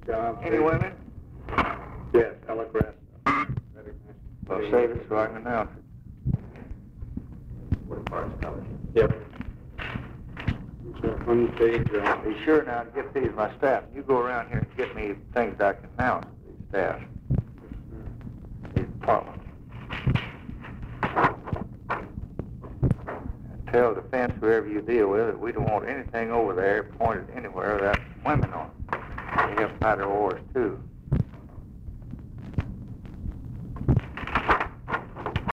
Any women? Yes, Ella Grass. Well, save it so I can announce it. Yep. Unpaid job. Be sure now to get these my staff. You go around here and get me things I can announce to these staff. These departments. And tell defense, whoever you deal with, that we don't want anything over there pointed anywhere without women on it. They help fight our wars too.